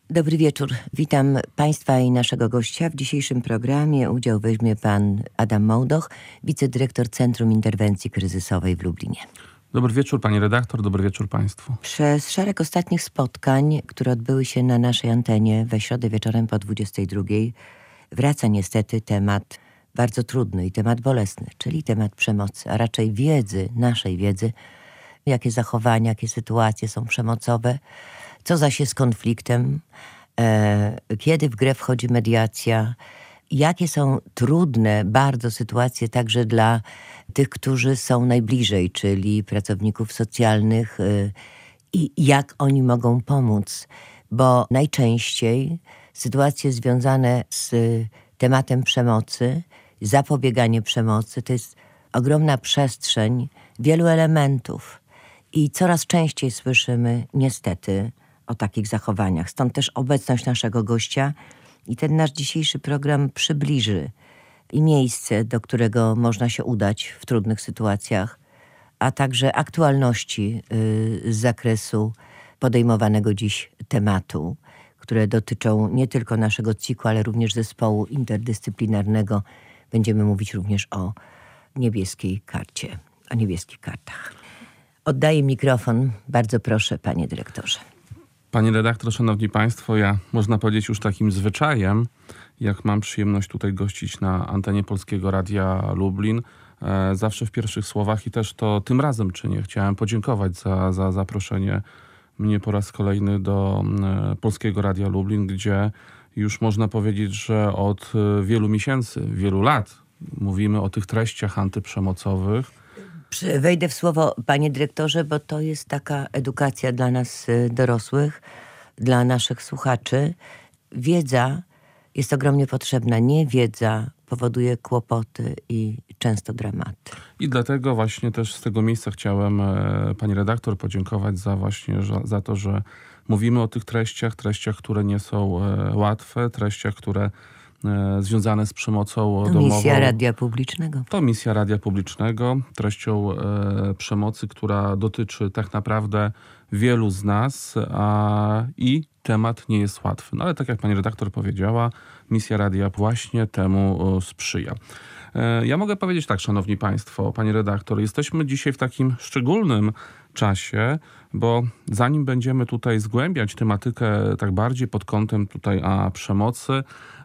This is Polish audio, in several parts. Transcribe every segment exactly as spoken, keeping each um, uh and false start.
Dobry wieczór. Witam Państwa i naszego gościa. W dzisiejszym programie udział weźmie pan Adam Mołdoch, wicedyrektor Centrum Interwencji Kryzysowej w Lublinie. Dobry wieczór pani redaktor, dobry wieczór państwu. Przez szereg ostatnich spotkań, które odbyły się na naszej antenie we środę wieczorem po dwudziestej drugiej, wraca niestety temat bardzo trudny i temat bolesny, czyli temat przemocy, a raczej wiedzy, naszej wiedzy, jakie zachowania, jakie sytuacje są przemocowe, co zaś jest konfliktem, e, kiedy w grę wchodzi mediacja, jakie są trudne bardzo sytuacje także dla tych, którzy są najbliżej, czyli pracowników socjalnych y, i jak oni mogą pomóc, bo najczęściej sytuacje związane z tematem przemocy, zapobieganie przemocy, to jest ogromna przestrzeń wielu elementów i coraz częściej słyszymy niestety o takich zachowaniach. Stąd też obecność naszego gościa i ten nasz dzisiejszy program przybliży i miejsce, do którego można się udać w trudnych sytuacjach, a także aktualności y, z zakresu podejmowanego dziś tematu, które dotyczą nie tylko naszego C I K-u, ale również zespołu interdyscyplinarnego. Będziemy mówić również o niebieskiej karcie, o niebieskich kartach. Oddaję mikrofon. Bardzo proszę, panie dyrektorze. Pani redaktor, szanowni państwo, ja można powiedzieć już takim zwyczajem, jak mam przyjemność tutaj gościć na antenie Polskiego Radia Lublin, e, zawsze w pierwszych słowach i też to tym razem czynię. Chciałem podziękować za, za zaproszenie mnie po raz kolejny do e, Polskiego Radia Lublin, gdzie już można powiedzieć, że od wielu miesięcy, wielu lat mówimy o tych treściach antyprzemocowych. Wejdę w słowo, panie dyrektorze, bo to jest taka edukacja dla nas dorosłych, dla naszych słuchaczy. Wiedza jest ogromnie potrzebna. Niewiedza powoduje kłopoty i często dramaty. I dlatego właśnie też z tego miejsca chciałem e, pani redaktor podziękować za właśnie że, za to, że mówimy o tych treściach, treściach, które nie są e, łatwe, treściach, które e, związane z przemocą to domową. Misja Radia Publicznego. To misja Radia Publicznego, treścią e, przemocy, która dotyczy tak naprawdę wielu z nas a, i temat nie jest łatwy. No ale tak jak pani redaktor powiedziała, misja radia właśnie temu o, sprzyja. E, ja mogę powiedzieć tak, szanowni państwo, pani redaktor, jesteśmy dzisiaj w takim szczególnym czasie, bo zanim będziemy tutaj zgłębiać tematykę tak bardziej pod kątem tutaj a przemocy,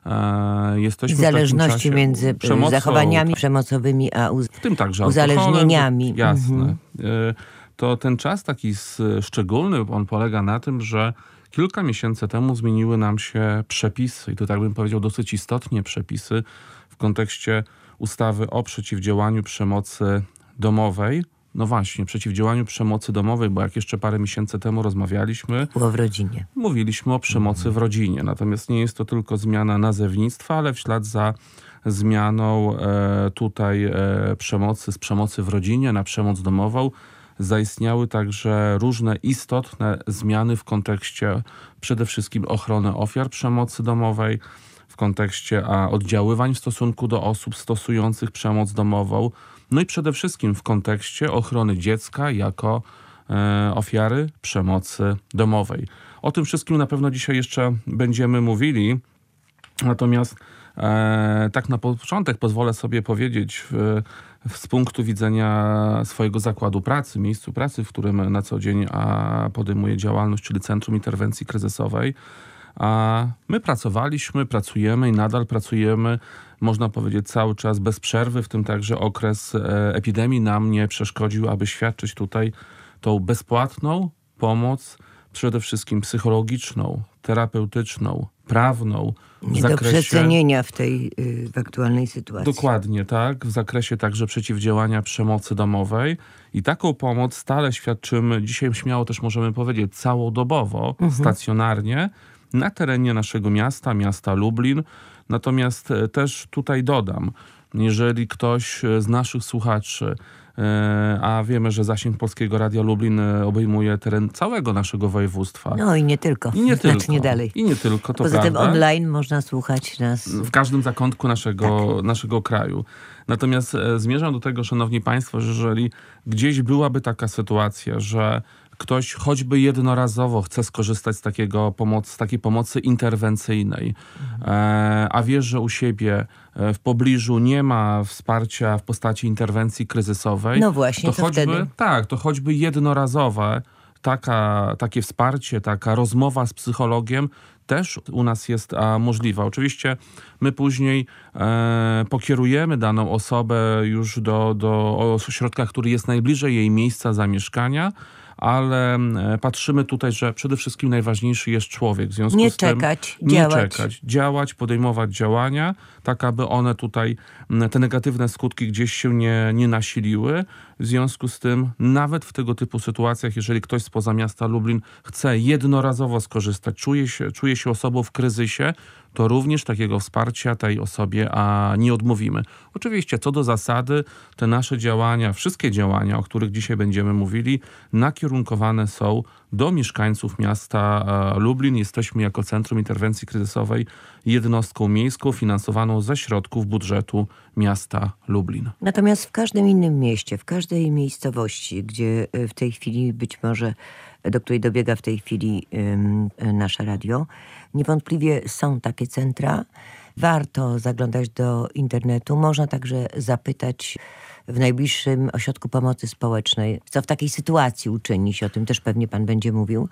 e, jesteśmy I zależności w takim czasie między przemocą, zachowaniami przemocowymi a uz- w tym także uzależnieniami. Alkoholem, jasne. Mhm. E, to ten czas taki szczególny, on polega na tym, że kilka miesięcy temu zmieniły nam się przepisy i to tak bym powiedział dosyć istotnie przepisy w kontekście ustawy o przeciwdziałaniu przemocy domowej. No właśnie, przeciwdziałaniu przemocy domowej, bo jak jeszcze parę miesięcy temu rozmawialiśmy, było w rodzinie. Mówiliśmy o przemocy w rodzinie. Natomiast nie jest to tylko zmiana nazewnictwa, ale w ślad za zmianą e, tutaj e, przemocy z przemocy w rodzinie na przemoc domową zaistniały także różne istotne zmiany w kontekście przede wszystkim ochrony ofiar przemocy domowej, w kontekście a, oddziaływań w stosunku do osób stosujących przemoc domową, no i przede wszystkim w kontekście ochrony dziecka jako e, ofiary przemocy domowej. O tym wszystkim na pewno dzisiaj jeszcze będziemy mówili, natomiast e, tak na początek pozwolę sobie powiedzieć w, z punktu widzenia swojego zakładu pracy, miejscu pracy, w którym na co dzień a, podejmuję działalność, czyli Centrum Interwencji Kryzysowej. A my pracowaliśmy, pracujemy i nadal pracujemy, można powiedzieć cały czas bez przerwy, w tym także okres e, epidemii nam nie przeszkodził, aby świadczyć tutaj tą bezpłatną pomoc, przede wszystkim psychologiczną, terapeutyczną, prawną. Nie do przecenienia w tej y, w aktualnej sytuacji. Dokładnie tak, w zakresie także przeciwdziałania przemocy domowej i taką pomoc stale świadczymy, dzisiaj śmiało też możemy powiedzieć całodobowo, mhm. stacjonarnie, na terenie naszego miasta, miasta Lublin. Natomiast też tutaj dodam, jeżeli ktoś z naszych słuchaczy, a wiemy, że zasięg Polskiego Radia Lublin obejmuje teren całego naszego województwa. No i nie tylko, I nie znacznie tylko. dalej. I nie tylko, to Poza prawda. tym online można słuchać nas w każdym zakątku naszego, tak. naszego kraju. Natomiast e, zmierzam do tego, szanowni państwo, że jeżeli gdzieś byłaby taka sytuacja, że ktoś choćby jednorazowo chce skorzystać z, takiego pomoc, z takiej pomocy interwencyjnej, e, a wie, że u siebie w pobliżu nie ma wsparcia w postaci interwencji kryzysowej, no właśnie, to to choćby, wtedy... tak, to choćby jednorazowe taka, takie wsparcie, taka rozmowa z psychologiem też u nas jest a, możliwa. Oczywiście my później e, pokierujemy daną osobę już do, do ośrodka, który jest najbliżej jej miejsca zamieszkania, ale e, patrzymy tutaj, że przede wszystkim najważniejszy jest człowiek. W związku nie z tym czekać, nie działać. czekać, działać, podejmować działania, tak aby one tutaj, te negatywne skutki gdzieś się nie, nie nasiliły. W związku z tym nawet w tego typu sytuacjach, jeżeli ktoś spoza miasta Lublin chce jednorazowo skorzystać, czuje się, czuje się osobą w kryzysie, to również takiego wsparcia tej osobie a nie odmówimy. Oczywiście co do zasady te nasze działania, wszystkie działania, o których dzisiaj będziemy mówili, nakierunkowane są do mieszkańców miasta Lublin. Jesteśmy jako Centrum Interwencji Kryzysowej jednostką miejską finansowaną ze środków budżetu miasta Lublin. Natomiast w każdym innym mieście, w każdej miejscowości, gdzie w tej chwili być może, do której dobiega w tej chwili um, nasze radio, niewątpliwie są takie centra. Warto zaglądać do internetu. Można także zapytać w najbliższym ośrodku pomocy społecznej, co w takiej sytuacji uczynić. O tym też pewnie pan będzie mówił.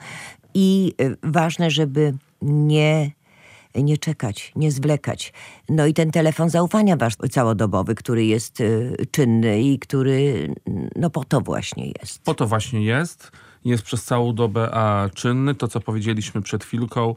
I ważne, żeby nie... nie czekać, nie zwlekać. No i ten telefon zaufania wasz całodobowy, który jest y, czynny i który no po to właśnie jest. Po to właśnie jest. Jest przez całą dobę a czynny. To, co powiedzieliśmy przed chwilką,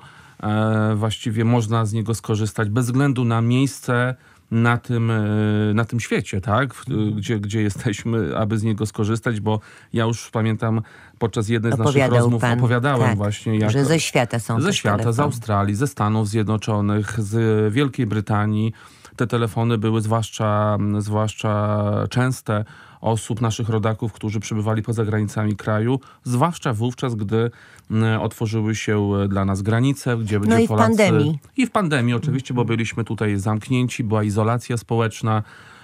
e, właściwie można z niego skorzystać bez względu na miejsce na tym, na tym świecie, tak? Gdzie, gdzie jesteśmy, aby z niego skorzystać, bo ja już pamiętam podczas jednej z Opowiadał naszych rozmów pan, opowiadałem tak, właśnie, jak że ze świata są ze też świata, telefony. z Australii, ze Stanów Zjednoczonych, z Wielkiej Brytanii. Te telefony były zwłaszcza, zwłaszcza częste osób, naszych rodaków, którzy przebywali poza granicami kraju, zwłaszcza wówczas, gdy otworzyły się dla nas granice, gdzie, no gdzie i Polacy... w pandemii. I w pandemii oczywiście, bo byliśmy tutaj zamknięci, była izolacja społeczna.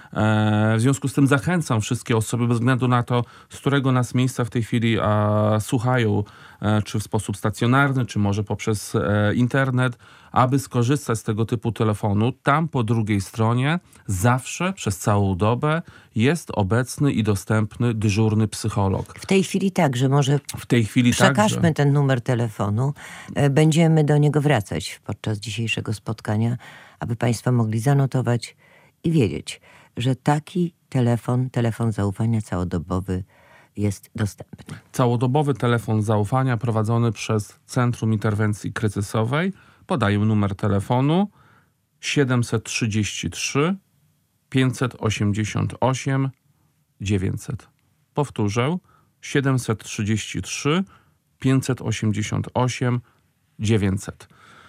W związku z tym zachęcam wszystkie osoby, bez względu na to, z którego nas miejsca w tej chwili a, słuchają, e, czy w sposób stacjonarny, czy może poprzez e, internet, aby skorzystać z tego typu telefonu. Tam po drugiej stronie zawsze przez całą dobę jest obecny i dostępny dyżurny psycholog. W tej chwili także może w tej chwili przekażmy także. ten numer telefonu. E, będziemy do niego wracać podczas dzisiejszego spotkania, aby państwo mogli zanotować i wiedzieć, że taki telefon, telefon zaufania całodobowy jest dostępny. Całodobowy telefon zaufania prowadzony przez Centrum Interwencji Kryzysowej. Podaję numer telefonu siedemset trzydzieści trzy pięćset osiemdziesiąt osiem dziewięćset. Powtórzę, siedemset trzydzieści trzy pięćset osiemdziesiąt osiem dziewięćset.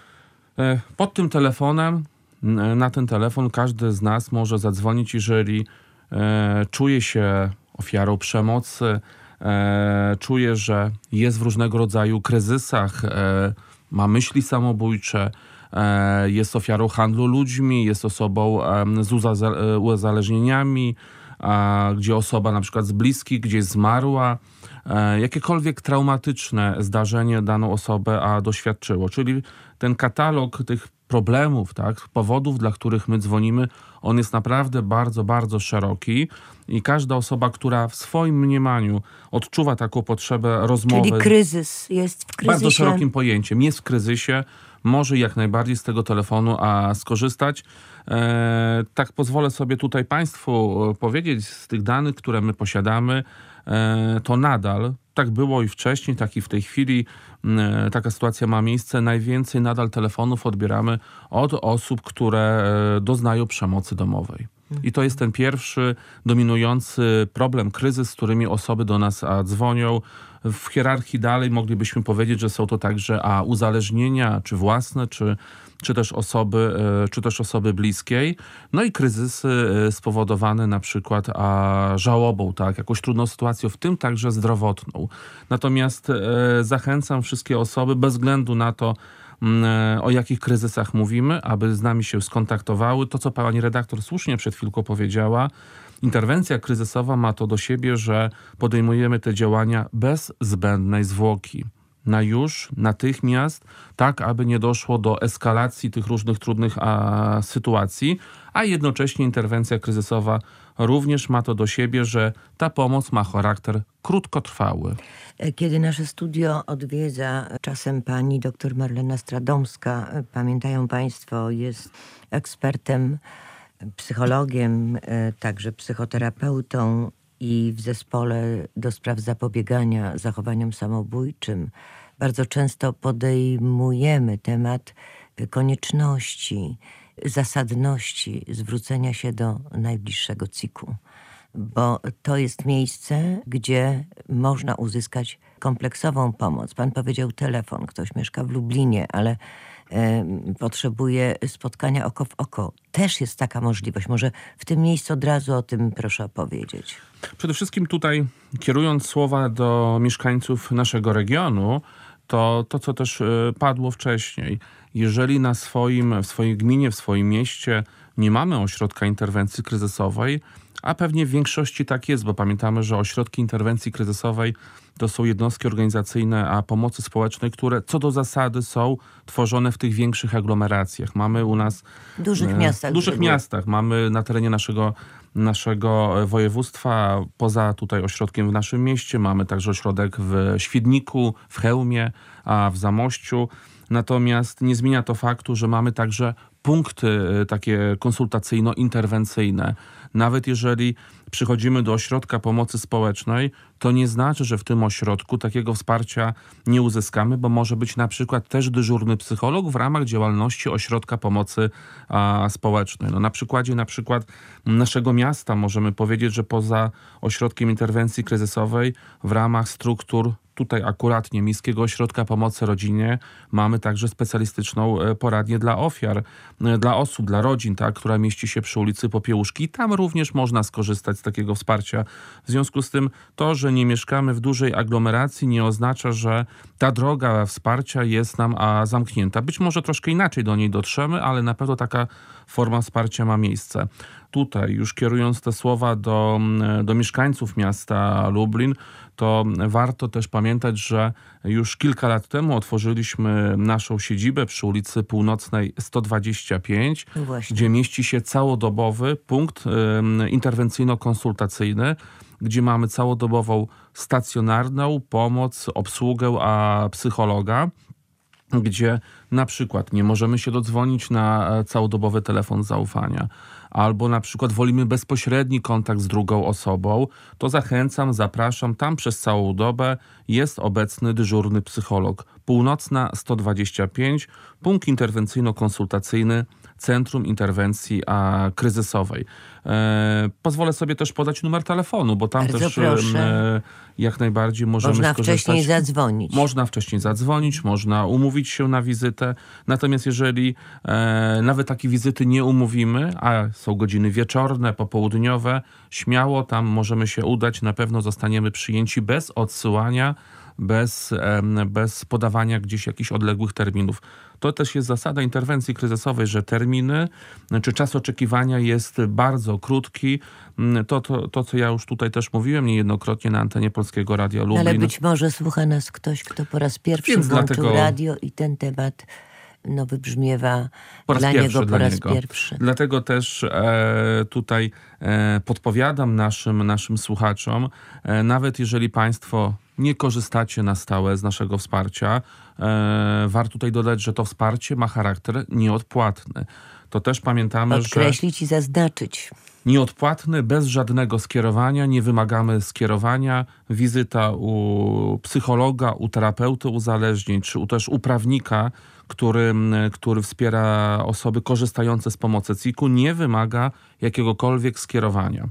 Pod tym telefonem, na ten telefon każdy z nas może zadzwonić, jeżeli e, czuje się ofiarą przemocy, e, czuje, że jest w różnego rodzaju kryzysach, e, ma myśli samobójcze, e, jest ofiarą handlu ludźmi, jest osobą e, z uza- uzależnieniami, a, gdzie osoba na przykład z bliskich gdzieś zmarła, e, jakiekolwiek traumatyczne zdarzenie daną osobę a doświadczyło. Czyli ten katalog tych problemów, tak, powodów, dla których my dzwonimy, on jest naprawdę bardzo, bardzo szeroki i każda osoba, która w swoim mniemaniu odczuwa taką potrzebę rozmowy... Czyli kryzys jest w kryzysie. Bardzo szerokim pojęciem. Jest w kryzysie, może jak najbardziej z tego telefonu a skorzystać. E, tak pozwolę sobie tutaj Państwu powiedzieć, z tych danych, które my posiadamy, e, to nadal, tak było i wcześniej, tak i w tej chwili e, taka sytuacja ma miejsce. Najwięcej nadal telefonów odbieramy od osób, które e, doznają przemocy domowej. I to jest ten pierwszy dominujący problem, kryzys, z którymi osoby do nas a, dzwonią. W hierarchii dalej moglibyśmy powiedzieć, że są to także a, uzależnienia, czy własne, czy, czy, też osoby, e, czy też osoby bliskiej. No i kryzysy e, spowodowane na przykład a, żałobą, tak, jakąś trudną sytuacją, w tym także zdrowotną. Natomiast e, zachęcam wszystkie osoby, bez względu na to, o jakich kryzysach mówimy, aby z nami się skontaktowały. To, co pani redaktor słusznie przed chwilką powiedziała, Interwencja kryzysowa ma to do siebie, że podejmujemy te działania bez zbędnej zwłoki. Na już, natychmiast, tak aby nie doszło do eskalacji tych różnych trudnych a, sytuacji, a jednocześnie interwencja kryzysowa również ma to do siebie, że ta pomoc ma charakter krótkotrwały. Kiedy nasze studio odwiedza czasem pani dr Marlena Stradomska, pamiętają państwo, jest ekspertem, psychologiem, także psychoterapeutą i w zespole do spraw zapobiegania zachowaniom samobójczym. Bardzo często podejmujemy temat konieczności, zasadności zwrócenia się do najbliższego C I K-u, bo to jest miejsce, gdzie można uzyskać kompleksową pomoc. Pan powiedział telefon, ktoś mieszka w Lublinie, ale e, potrzebuje spotkania oko w oko. Też jest taka możliwość. Może w tym miejscu od razu o tym proszę opowiedzieć. Przede wszystkim tutaj, kierując słowa do mieszkańców naszego regionu, to to, co też padło wcześniej. Jeżeli na swoim, w swojej gminie, w swoim mieście nie mamy ośrodka interwencji kryzysowej, a pewnie w większości tak jest, bo pamiętamy, że ośrodki interwencji kryzysowej to są jednostki organizacyjne a pomocy społecznej, które co do zasady są tworzone w tych większych aglomeracjach. Mamy u nas... W dużych miastach. W dużych miastach. Mamy na terenie naszego, naszego województwa, poza tutaj ośrodkiem w naszym mieście, mamy także ośrodek w Świdniku, w Chełmie, a w Zamościu. Natomiast nie zmienia to faktu, że mamy także punkty takie konsultacyjno-interwencyjne. Nawet jeżeli przychodzimy do ośrodka pomocy społecznej, to nie znaczy, że w tym ośrodku takiego wsparcia nie uzyskamy, bo może być na przykład też dyżurny psycholog w ramach działalności ośrodka pomocy a, społecznej. No, na przykładzie na przykład naszego miasta możemy powiedzieć, że poza ośrodkiem interwencji kryzysowej w ramach struktur tutaj akuratnie Miejskiego Ośrodka Pomocy Rodzinie mamy także specjalistyczną poradnię dla ofiar, dla osób, dla rodzin, tak, która mieści się przy ulicy Popiełuszki. I tam również można skorzystać z takiego wsparcia. W związku z tym to, że nie mieszkamy w dużej aglomeracji, nie oznacza, że ta droga wsparcia jest nam a, zamknięta. Być może troszkę inaczej do niej dotrzemy, ale na pewno taka forma wsparcia ma miejsce. Tutaj, już kierując te słowa do, do mieszkańców miasta Lublin, to warto też pamiętać, że już kilka lat temu otworzyliśmy naszą siedzibę przy ulicy Północnej sto dwadzieścia pięć, Właśnie. gdzie mieści się całodobowy punkt y, interwencyjno-konsultacyjny, gdzie mamy całodobową stacjonarną pomoc, obsługę a psychologa, gdzie na przykład nie możemy się dodzwonić na całodobowy telefon zaufania, albo na przykład wolimy bezpośredni kontakt z drugą osobą, to zachęcam, zapraszam, tam przez całą dobę jest obecny dyżurny psycholog. Północna sto dwadzieścia pięć, punkt interwencyjno-konsultacyjny Centrum Interwencji a, Kryzysowej. E, pozwolę sobie też podać numer telefonu, bo tam Bardzo też proszę. e, jak najbardziej możemy Można skorzystać. wcześniej zadzwonić. Można wcześniej zadzwonić, można umówić się na wizytę. Natomiast jeżeli e, nawet takie wizyty nie umówimy, a są godziny wieczorne, popołudniowe, śmiało tam możemy się udać. Na pewno zostaniemy przyjęci bez odsyłania, bez, e, bez podawania gdzieś jakichś odległych terminów. To też jest zasada interwencji kryzysowej, że terminy czy czas oczekiwania jest bardzo krótki. To, to, to co ja już tutaj też mówiłem niejednokrotnie na antenie Polskiego Radia Lublin. Ale być może słucha nas ktoś, kto po raz pierwszy Więc włączył dlatego... radio i ten temat no, wybrzmiewa po raz dla pierwszy, niego po dla raz niego. pierwszy. Dlatego też e, tutaj e, podpowiadam naszym, naszym słuchaczom, e, nawet jeżeli państwo nie korzystacie na stałe z naszego wsparcia, e, warto tutaj dodać, że to wsparcie ma charakter nieodpłatny. To też pamiętamy, że... Podkreślić i zaznaczyć. Nieodpłatny, bez żadnego skierowania, nie wymagamy skierowania. Wizyta u psychologa, u terapeuty uzależnień, czy u, też u prawnika, który, który wspiera osoby korzystające z pomocy C I K-u, nie wymaga jakiegokolwiek skierowania.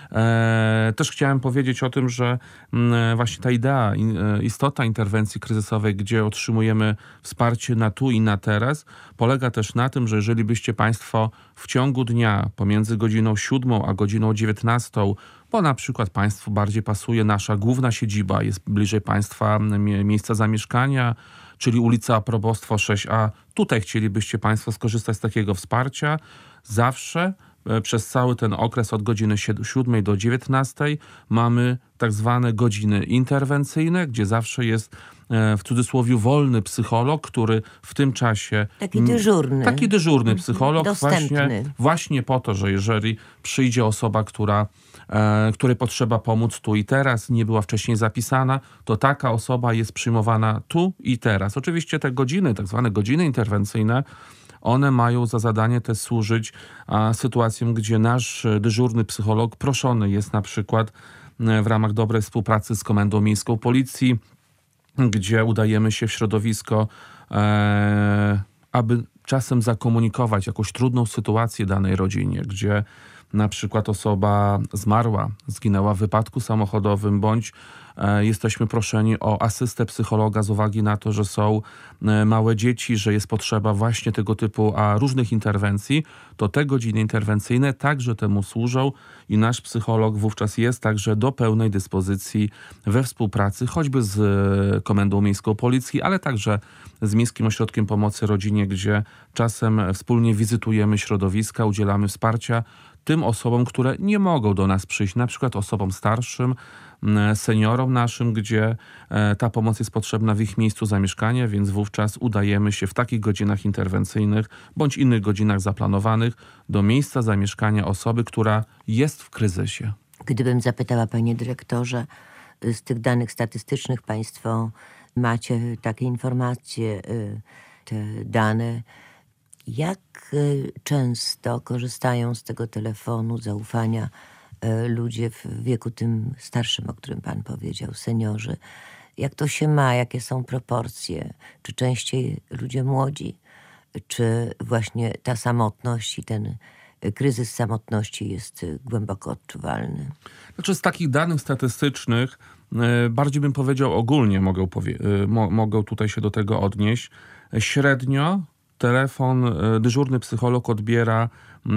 E, też chciałem powiedzieć o tym, że m, właśnie ta idea, istota interwencji kryzysowej, gdzie otrzymujemy wsparcie na tu i na teraz, polega też na tym, że jeżeli byście państwo w ciągu dnia pomiędzy godziną siódmą a godziną dziewiętnastą, bo na przykład państwu bardziej pasuje nasza główna siedziba, jest bliżej państwa mie- miejsca zamieszkania, czyli ulica Probostwo sześć a, tutaj chcielibyście państwo skorzystać z takiego wsparcia, zawsze przez cały ten okres od godziny siódmej do dziewiętnastej mamy tak zwane godziny interwencyjne, gdzie zawsze jest w cudzysłowie wolny psycholog, który w tym czasie... Taki dyżurny. Taki dyżurny psycholog Dostępny. właśnie, właśnie po to, że jeżeli przyjdzie osoba, która, e, której potrzeba pomóc tu i teraz, nie była wcześniej zapisana, to taka osoba jest przyjmowana tu i teraz. Oczywiście te godziny, tak zwane godziny interwencyjne, one mają za zadanie też służyć a, sytuacjom, gdzie nasz dyżurny psycholog proszony jest na przykład e, w ramach dobrej współpracy z Komendą Miejską Policji, gdzie udajemy się w środowisko, e, aby czasem zakomunikować jakąś trudną sytuację danej rodzinie, gdzie na przykład osoba zmarła, zginęła w wypadku samochodowym, bądź e, jesteśmy proszeni o asystę psychologa z uwagi na to, że są e, małe dzieci, że jest potrzeba właśnie tego typu a, różnych interwencji, to te godziny interwencyjne także temu służą i nasz psycholog wówczas jest także do pełnej dyspozycji we współpracy choćby z e, Komendą Miejską Policji, ale także z Miejskim Ośrodkiem Pomocy Rodzinie, gdzie czasem wspólnie wizytujemy środowiska, udzielamy wsparcia tym osobom, które nie mogą do nas przyjść, na przykład osobom starszym, seniorom naszym, gdzie ta pomoc jest potrzebna w ich miejscu zamieszkania, więc wówczas udajemy się w takich godzinach interwencyjnych bądź innych godzinach zaplanowanych do miejsca zamieszkania osoby, która jest w kryzysie. Gdybym zapytała, panie dyrektorze, z tych danych statystycznych państwo macie takie informacje, te dane, jak często korzystają z tego telefonu zaufania ludzie w wieku tym starszym, o którym pan powiedział, seniorzy? Jak to się ma? Jakie są proporcje? Czy częściej ludzie młodzi? Czy właśnie ta samotność i ten kryzys samotności jest głęboko odczuwalny? Znaczy z takich danych statystycznych bardziej bym powiedział ogólnie, mogę, powie- mo- mogę tutaj się do tego odnieść. Średnio telefon, dyżurny psycholog odbiera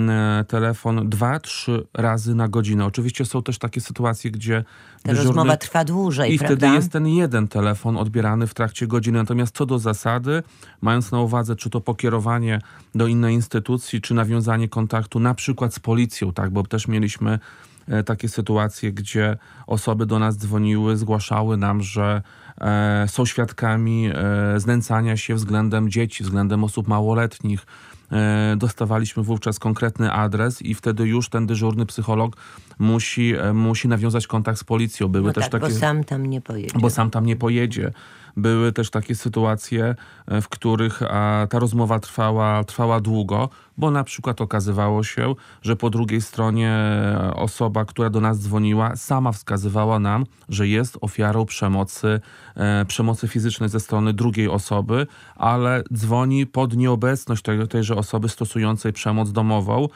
telefon dwa trzy razy na godzinę. Oczywiście są też takie sytuacje, gdzie Ta dyżurny... rozmowa trwa dłużej, I prawda? wtedy jest ten jeden telefon odbierany w trakcie godziny. Natomiast co do zasady, mając na uwadze, czy to pokierowanie do innej instytucji, czy nawiązanie kontaktu na przykład z policją, tak, bo też mieliśmy takie sytuacje, gdzie osoby do nas dzwoniły, zgłaszały nam, że e, są świadkami e, znęcania się względem dzieci, względem osób małoletnich. E, dostawaliśmy wówczas konkretny adres i wtedy już ten dyżurny psycholog musi, e, musi nawiązać kontakt z policją. Były No też tak, takie, bo sam tam nie pojedzie. Bo sam tam nie pojedzie. Były też takie sytuacje, w których a, ta rozmowa trwała, trwała długo, bo na przykład okazywało się, że po drugiej stronie osoba, która do nas dzwoniła, sama wskazywała nam, że jest ofiarą przemocy, e, przemocy fizycznej ze strony drugiej osoby, ale dzwoni pod nieobecność tej, tejże osoby stosującej przemoc domową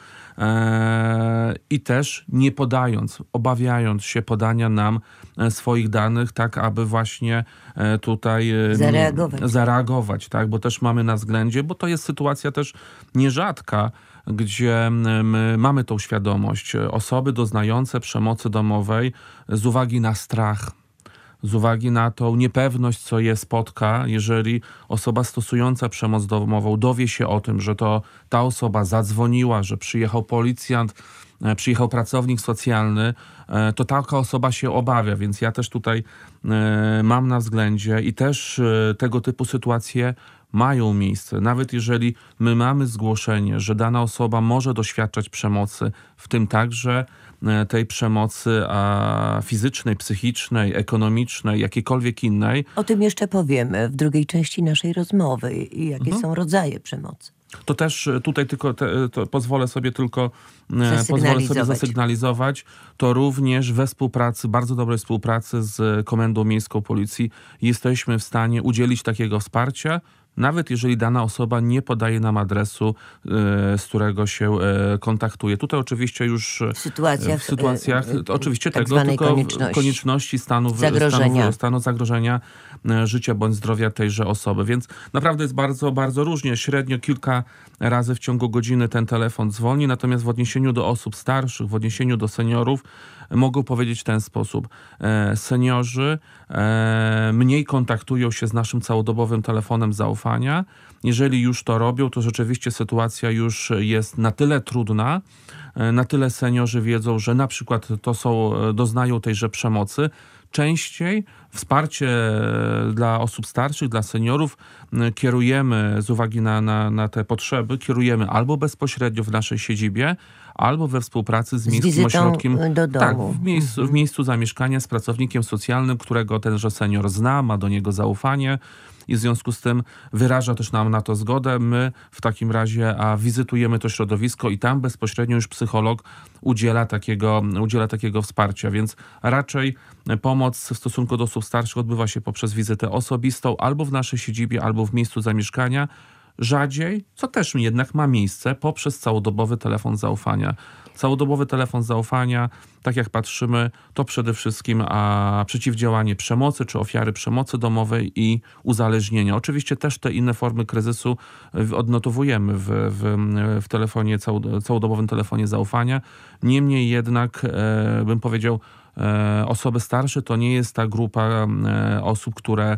e, i też nie podając, obawiając się podania nam swoich danych, tak aby właśnie tutaj zareagować, zareagować, tak, bo też mamy na względzie, bo to jest sytuacja też nierzadka, gdzie my mamy tą świadomość. Osoby doznające przemocy domowej z uwagi na strach, z uwagi na tą niepewność, co je spotka, jeżeli osoba stosująca przemoc domową dowie się o tym, że to ta osoba zadzwoniła, że przyjechał policjant, przyjechał pracownik socjalny, to taka osoba się obawia, więc ja też tutaj mam na względzie i też tego typu sytuacje mają miejsce. Nawet jeżeli my mamy zgłoszenie, że dana osoba może doświadczać przemocy, w tym także tej przemocy a, fizycznej, psychicznej, ekonomicznej, jakiejkolwiek innej. O tym jeszcze powiemy w drugiej części naszej rozmowy i jakie mhm. są rodzaje przemocy. To też tutaj tylko te, to pozwolę sobie tylko pozwolę sobie zasygnalizować, to również we współpracy, bardzo dobrej współpracy z Komendą Miejską Policji jesteśmy w stanie udzielić takiego wsparcia, nawet jeżeli dana osoba nie podaje nam adresu, z którego się kontaktuje. Tutaj oczywiście już w sytuacjach, w sytuacjach oczywiście tak tego, tylko konieczności, konieczności stanu zagrożenia. Stanu, stanu zagrożenia życia bądź zdrowia tejże osoby. Więc naprawdę jest bardzo, bardzo różnie. Średnio kilka razy w ciągu godziny ten telefon dzwoni, natomiast w odniesieniu do osób starszych, w odniesieniu do seniorów mogę powiedzieć w ten sposób. Seniorzy mniej kontaktują się z naszym całodobowym telefonem zaufania, zaufania. Jeżeli już to robią, to rzeczywiście sytuacja już jest na tyle trudna, na tyle seniorzy wiedzą, że na przykład to są, doznają tejże przemocy. Częściej wsparcie dla osób starszych, dla seniorów kierujemy z uwagi na, na, na te potrzeby, kierujemy albo bezpośrednio w naszej siedzibie, albo we współpracy z miejskim ośrodkiem, do domu. tak, w miejscu, mhm. w miejscu zamieszkania z pracownikiem socjalnym, którego tenże senior zna, ma do niego zaufanie i w związku z tym wyraża też nam na to zgodę. My w takim razie a wizytujemy to środowisko i tam bezpośrednio już psycholog udziela takiego, udziela takiego wsparcia, więc raczej pomoc w stosunku do osób starszych odbywa się poprzez wizytę osobistą albo w naszej siedzibie, albo w miejscu zamieszkania. Rzadziej, co też jednak ma miejsce, poprzez całodobowy telefon zaufania. Całodobowy telefon zaufania, tak jak patrzymy, to przede wszystkim a, przeciwdziałanie przemocy, czy ofiary przemocy domowej i uzależnienia. Oczywiście też te inne formy kryzysu odnotowujemy w, w, w telefonie, całodobowym telefonie zaufania. Niemniej jednak, e, bym powiedział, e, osoby starsze to nie jest ta grupa e, osób, które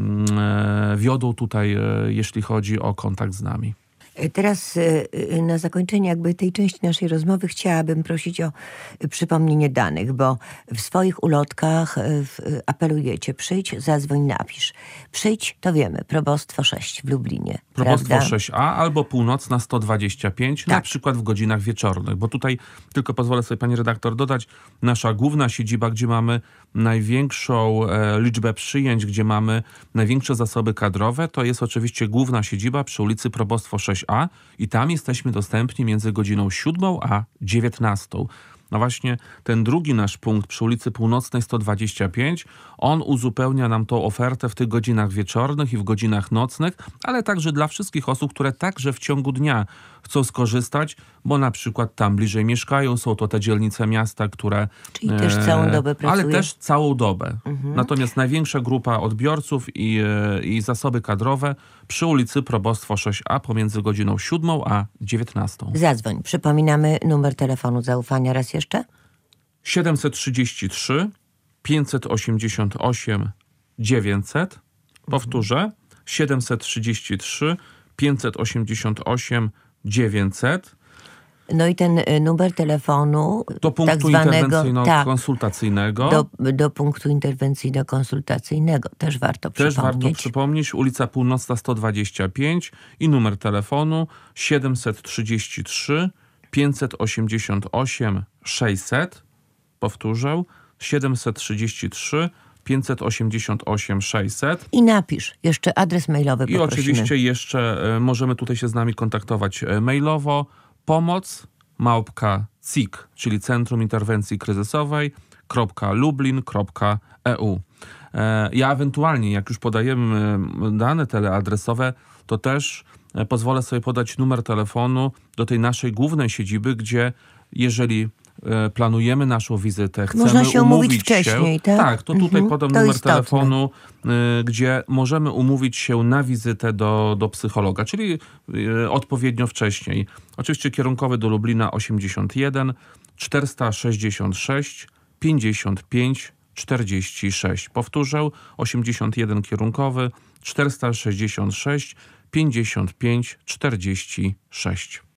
e, wiodą tutaj, e, jeśli chodzi o kontakt z nami. Teraz na zakończenie jakby tej części naszej rozmowy chciałabym prosić o przypomnienie danych, bo w swoich ulotkach apelujecie: przyjdź, zadzwoń, napisz. Przyjdź, to wiemy, Probostwo sześć w Lublinie. Probostwo prawda? sześć a albo Północna sto dwadzieścia pięć, tak. Na przykład w godzinach wieczornych, bo tutaj tylko pozwolę sobie, pani redaktor, dodać, nasza główna siedziba, gdzie mamy największą e, liczbę przyjęć, gdzie mamy największe zasoby kadrowe, to jest oczywiście główna siedziba przy ulicy Probostwo sześć a i tam jesteśmy dostępni między godziną siódmą a dziewiętnastą. No właśnie ten drugi nasz punkt przy ulicy Północnej sto dwadzieścia pięć, on uzupełnia nam tą ofertę w tych godzinach wieczornych i w godzinach nocnych, ale także dla wszystkich osób, które także w ciągu dnia chcą skorzystać, bo na przykład tam bliżej mieszkają, są to te dzielnice miasta, które... Czyli też całą dobę pracuje. Ale też całą dobę. Mhm. Natomiast największa grupa odbiorców i, i zasoby kadrowe przy ulicy Probostwo sześć a pomiędzy godziną siódmą a dziewiętnastą. Zadzwoń. Przypominamy numer telefonu zaufania raz jeszcze. siedemset trzydzieści trzy pięćset osiemdziesiąt osiem dziewięćset. Powtórzę. siedemset trzydzieści trzy pięćset osiemdziesiąt osiem dziewięćset. No i ten numer telefonu do punktu tak zwanego, interwencyjno-konsultacyjnego. Tak, do, do punktu interwencyjno-konsultacyjnego. Też warto Też przypomnieć. warto przypomnieć. Ulica Północna sto dwadzieścia pięć i numer telefonu siedemset trzydzieści trzy pięćset osiemdziesiąt osiem sześćset. Powtórzę. siedemset trzydzieści trzy pięćset osiemdziesiąt osiem sześćset. I napisz jeszcze adres mailowy. I poprosimy. oczywiście jeszcze e, możemy tutaj się z nami kontaktować e, mailowo. Pomoc małpka C I K, czyli Centrum Interwencji Kryzysowej, lublin kropka e u. E, ja ewentualnie, jak już podajemy dane teleadresowe, to też e, pozwolę sobie podać numer telefonu do tej naszej głównej siedziby, gdzie jeżeli planujemy naszą wizytę, chcemy Można się umówić umówić wcześniej, się, tak? Tak, to tutaj mhm, podam to numer istotne. telefonu, y, gdzie możemy umówić się na wizytę do, do psychologa, czyli y, odpowiednio wcześniej. Oczywiście kierunkowy do Lublina osiemdziesiąt jeden czterysta sześćdziesiąt sześć pięćdziesiąt pięć czterdzieści sześć. Powtórzę, osiemdziesiąt jeden kierunkowy czterysta sześćdziesiąt sześć pięćdziesiąt pięć czterdzieści sześć.